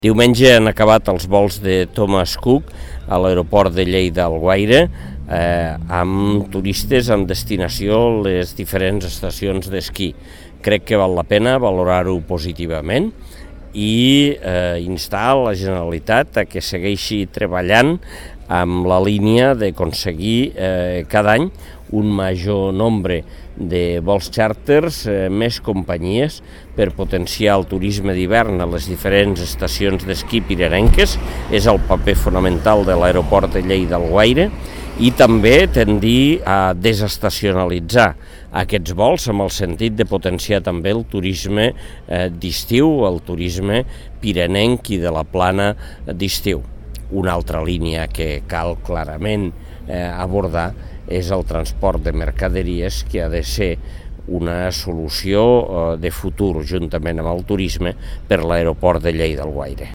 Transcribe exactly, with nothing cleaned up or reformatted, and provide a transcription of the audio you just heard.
Diumenge han acabat els vols de Thomas Cook a l'aeroport de Lleida-Alguaire eh, amb turistes amb destinació a les diferents estacions d'esquí. Crec que val la pena valorar-ho positivament i eh, instar la Generalitat a que segueixi treballant amb la línia d'aconseguir eh, cada any un major nombre de vols xàrters, eh, més companyies per potenciar el turisme d'hivern a les diferents estacions d'esquí pirinenques. És el paper fonamental de l'aeroport de Lleida-Alguaire i també tendir a desestacionalitzar aquests vols amb el sentit de potenciar també el turisme eh, d'estiu, el turisme pirinenc i de la plana d'estiu. Una altra línia que cal clarament eh, abordar és el transport de mercaderies, que ha de ser una solució eh, de futur juntament amb el turisme per l'aeroport de Lleida-Alguaire.